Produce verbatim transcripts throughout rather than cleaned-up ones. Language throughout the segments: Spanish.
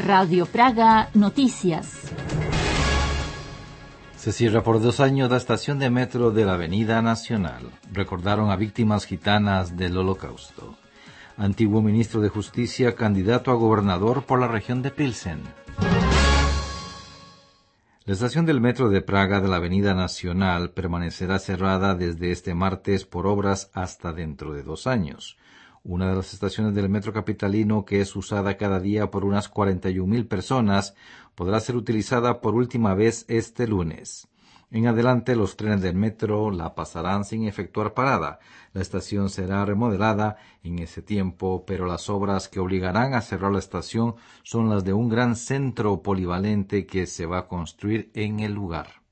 Radio Praga Noticias. Se cierra por dos años la estación de metro de la Avenida Nacional. Recordaron a víctimas gitanas del Holocausto. Antiguo ministro de Justicia, candidato a gobernador por la región de Pilsen. La estación del metro de Praga de la Avenida Nacional permanecerá cerrada desde este martes por obras hasta dentro de dos años. Una de las estaciones del metro capitalino, que es usada cada día por unas cuarenta y una mil personas, podrá ser utilizada por última vez este lunes. En adelante, los trenes del metro la pasarán sin efectuar parada. La estación será remodelada en ese tiempo, pero las obras que obligarán a cerrar la estación son las de un gran centro polivalente que se va a construir en el lugar.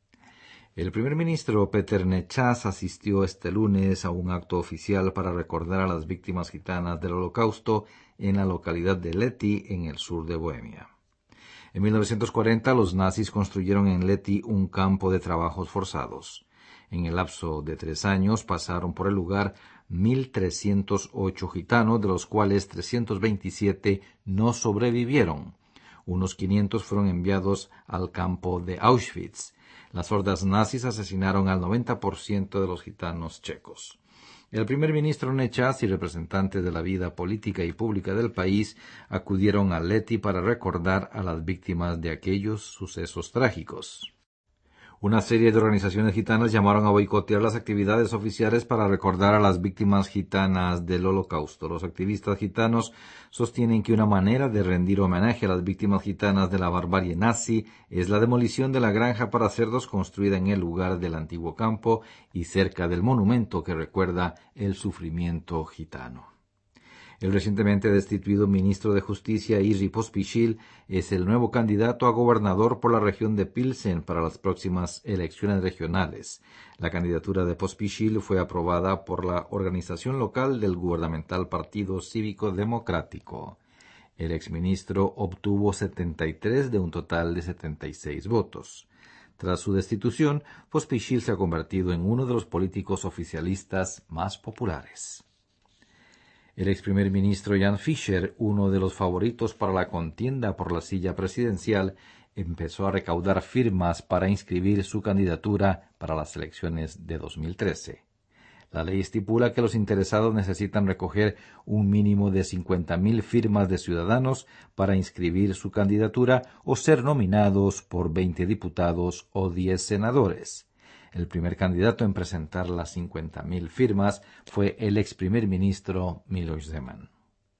El primer ministro Petr Nečas asistió este lunes a un acto oficial para recordar a las víctimas gitanas del Holocausto en la localidad de Lety, en el sur de Bohemia. En mil novecientos cuarenta, los nazis construyeron en Lety un campo de trabajos forzados. En el lapso de tres años pasaron por el lugar mil trescientos ocho gitanos, de los cuales trescientos veintisiete no sobrevivieron. Unos quinientos fueron enviados al campo de Auschwitz. Las hordas nazis asesinaron al noventa por ciento de los gitanos checos. El primer ministro Nečas y representantes de la vida política y pública del país acudieron a Lety para recordar a las víctimas de aquellos sucesos trágicos. Una serie de organizaciones gitanas llamaron a boicotear las actividades oficiales para recordar a las víctimas gitanas del Holocausto. Los activistas gitanos sostienen que una manera de rendir homenaje a las víctimas gitanas de la barbarie nazi es la demolición de la granja para cerdos construida en el lugar del antiguo campo y cerca del monumento que recuerda el sufrimiento gitano. El recientemente destituido ministro de Justicia, Jiří Pospíšil, es el nuevo candidato a gobernador por la región de Pilsen para las próximas elecciones regionales. La candidatura de Pospíšil fue aprobada por la organización local del gubernamental Partido Cívico Democrático. El exministro obtuvo setenta y tres de un total de setenta y seis votos. Tras su destitución, Pospíšil se ha convertido en uno de los políticos oficialistas más populares. El ex primer ministro Jan Fischer, uno de los favoritos para la contienda por la silla presidencial, empezó a recaudar firmas para inscribir su candidatura para las elecciones de dos mil trece. La ley estipula que los interesados necesitan recoger un mínimo de cincuenta mil firmas de ciudadanos para inscribir su candidatura o ser nominados por veinte diputados o diez senadores. El primer candidato en presentar las cincuenta mil firmas fue el ex primer ministro Miloš Zeman.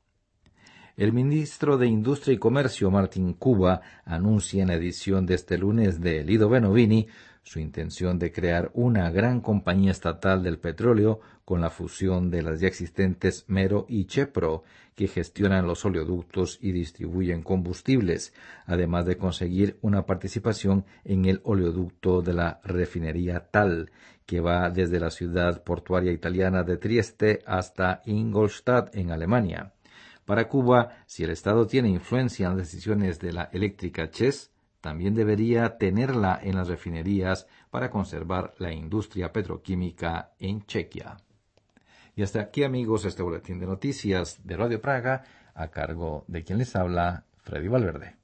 El ministro de Industria y Comercio, Martin Kuba, anuncia en la edición de este lunes de Lido Benovini su intención de crear una gran compañía estatal del petróleo con la fusión de las ya existentes Mero y Chepro, que gestionan los oleoductos y distribuyen combustibles, además de conseguir una participación en el oleoducto de la refinería Tal, que va desde la ciudad portuaria italiana de Trieste hasta Ingolstadt, en Alemania. Para Cuba, si el Estado tiene influencia en las decisiones de la eléctrica ČEZ, también debería tenerla en las refinerías para conservar la industria petroquímica en Chequia. Y hasta aquí, amigos, este boletín de noticias de Radio Praga, a cargo de quien les habla, Freddy Valverde.